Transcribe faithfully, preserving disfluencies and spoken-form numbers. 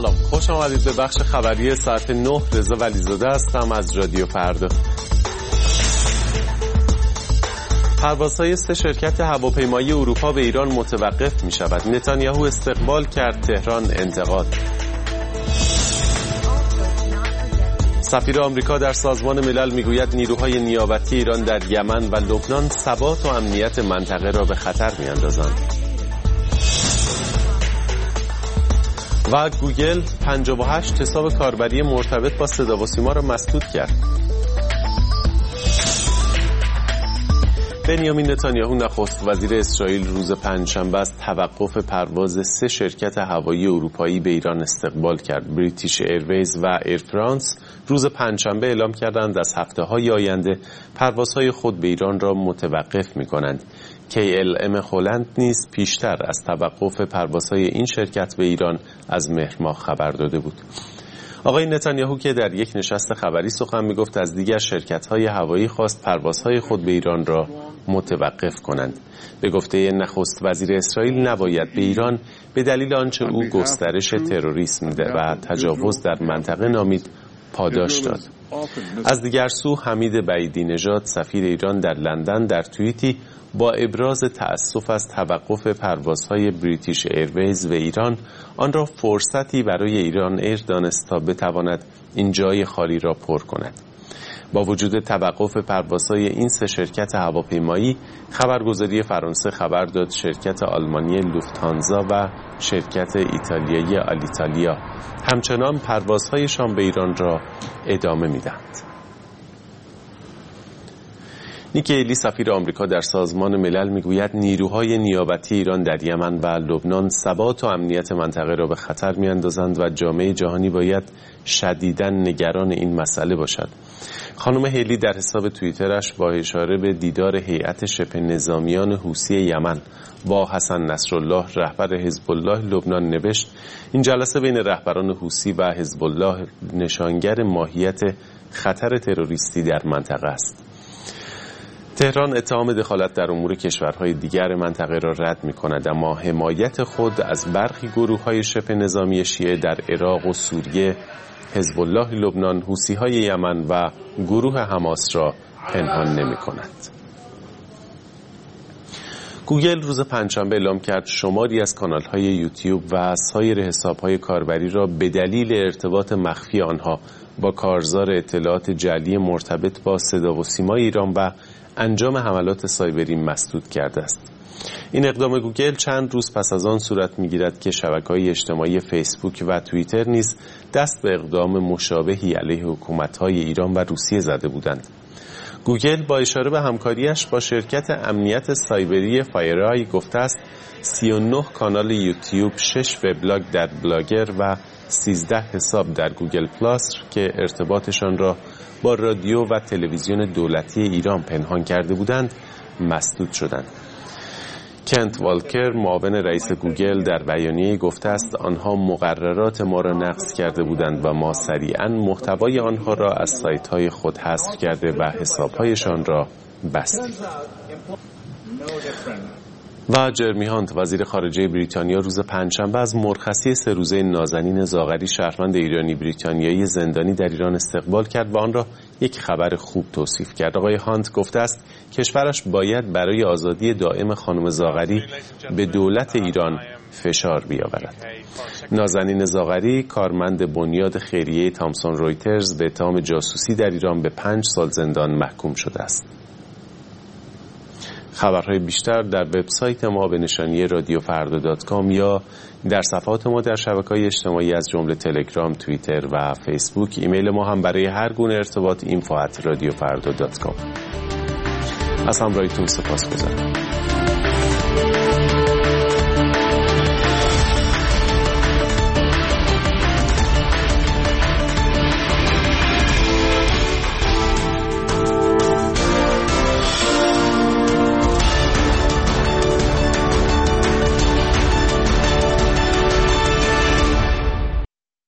سلام، خوش آمدید به بخش خبری ساعت نه. رضا ولیزاده هستم از رادیو فردا. پروازهای سه شرکت هواپیمایی اروپا به ایران متوقف می شود. نتانیاهو استقبال کرد، تهران انتقاد. سفیر آمریکا در سازمان ملل میگوید نیروهای نیابتی ایران در یمن و لبنان ثبات و امنیت منطقه را به خطر می‌اندازند. و گوگل پنجاه و هشت حساب کاربری مرتبط با صدا و سیما را مسدود کرد. بنیامین نتانیاهو نخست وزیر اسرائیل روز پنجشنبه از توقف پرواز سه شرکت هوایی اروپایی به ایران استقبال کرد. بریتیش ایرویز و ایر فرانس روز پنجشنبه اعلام کردند از هفته‌های آینده پروازهای خود به ایران را متوقف می‌کنند. کی ال ام هلند نیز پیشتر از توقف پروازهای این شرکت به ایران از مهر ماه خبر داده بود. آقای نتانیاهو که در یک نشست خبری سخن می‌گفت از دیگر شرکت‌های هوایی خواست پروازهای خود به ایران را متوقف کنند. به گفته نخست وزیر اسرائیل نباید به ایران به دلیل آنچه او گسترش تروریسم و تجاوز در منطقه نامید پاداش داد. از دیگر سو حمید بعیدی نژاد سفیر ایران در لندن در توییتی با ابراز تأسف از توقف پروازهای بریتیش ایرویز و ایران آن را فرصتی برای ایران ایر دانست تا بتواند این جای خالی را پر کند. با وجود توقف پروازهای این سه شرکت هواپیمایی، خبرگزاری فرانسه خبر داد شرکت آلمانی لوفت‌هانزا و شرکت ایتالیایی آلیتالیا همچنان پروازهایشان به ایران را ادامه می‌دهند. نیکی هیلی سفیر آمریکا در سازمان ملل میگوید نیروهای نیابتی ایران در یمن و لبنان ثبات و امنیت منطقه را به خطر میاندازند و جامعه جهانی باید شدیداً نگران این مسئله باشد. خانم هیلی در حساب توییترش با اشاره به دیدار هیئت شبه نظامیان حوثی یمن با حسن نصرالله رهبر حزب الله لبنان نوشت این جلسه بین رهبران حوثی و حزب الله نشانگر ماهیت خطر تروریستی در منطقه است. تهران اتهام دخالت در امور کشورهای دیگر منطقه را رد می‌کند، اما حمایت خود از برخی گروه‌های شبه نظامی شیعه در عراق و سوریه، حزب الله لبنان، حوثی‌های یمن و گروه حماس را پنهان نمی‌کند. گوگل روز پنجشنبه اعلام کرد شماری از کانال‌های یوتیوب و سایر حساب‌های کاربری را به دلیل ارتباط مخفی آنها با کارزار اطلاعات جعلی مرتبط با صدا و سیما ایران و انجام حملات سایبری مسدود کرده است. این اقدام گوگل چند روز پس از آن صورت می‌گیرد که شبکه‌های اجتماعی فیسبوک و توییتر نیز دست به اقدام مشابهی علیه حکومت‌های ایران و روسیه زده بودند. گوگل با اشاره به همکاریش با شرکت امنیت سایبری فایرآی گفته است سی و نه کانال یوتیوب، شش وبلاگ در بلاگر و سیزده حساب در گوگل پلاس که ارتباطشان را با رادیو و تلویزیون دولتی ایران پنهان کرده بودند مسدود شدند. کنت والکر معاون رئیس گوگل در بیانیه گفته است آنها مقررات ما را نقض کرده بودند و ما سریعاً محتوای آنها را از سایت‌های خود حذف کرده و حساب‌هایشان را بستیم. و جرمی هانت وزیر خارجه بریتانیا روز پنجشنبه از مرخصی سه روزه نازنین زاغری شهروند ایرانی بریتانیایی زندانی در ایران استقبال کرد و آن را یک خبر خوب توصیف کرد. آقای هانت گفته است کشورش باید برای آزادی دائم خانم زاغری به دولت ایران فشار بیاورد. نازنین زاغری کارمند بنیاد خیریه تامسون رویترز به اتهام جاسوسی در ایران به پنج سال زندان محکوم شده است. خبرهای بیشتر در وبسایت ما به نشانی رادیو فردا دات کام یا در صفحات ما در شبکه‌های اجتماعی از جمله تلگرام، توییتر و فیسبوک. ایمیل ما هم برای هر گونه ارتباط اینفو ات رادیو فردا دات کام. از همراهیتون سپاسگزارم.